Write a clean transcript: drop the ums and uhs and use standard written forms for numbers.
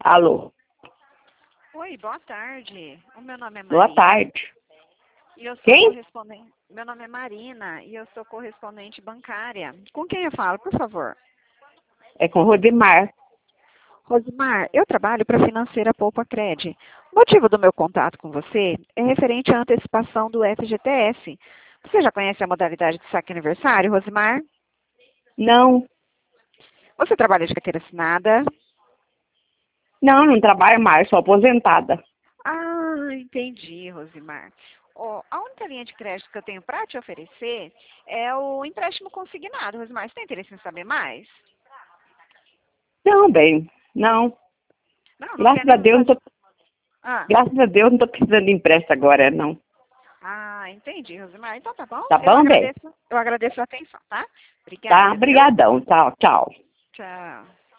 Alô, Oi, boa tarde. O meu nome é boa Marina tarde. e eu sou Quem? correspondente. Meu nome é Marina e eu sou correspondente bancária. Com quem eu falo, por favor? É com Rodimar. Rosimar, eu trabalho para a financeira Poupa Cred. O motivo do meu contato com você é referente à antecipação do FGTS. Você já conhece a modalidade de saque aniversário, Rosimar? Não, Você trabalha de carteira assinada? não trabalho mais, sou aposentada. Ah, entendi, Rosimar. Ó, a única linha de crédito que eu tenho para te oferecer é o empréstimo consignado, Rosimar. Você tem interesse em saber mais? Não, bem, não. Não quer Graças a nem Deus, saber. Ah, não tô precisando de empréstimo agora, não. entendi, Rosimar. Então tá bom. Tá bom, bem? Eu agradeço a atenção, tá? Tá, Obrigada, viu? brigadão. Tchau, tchau. Tchau.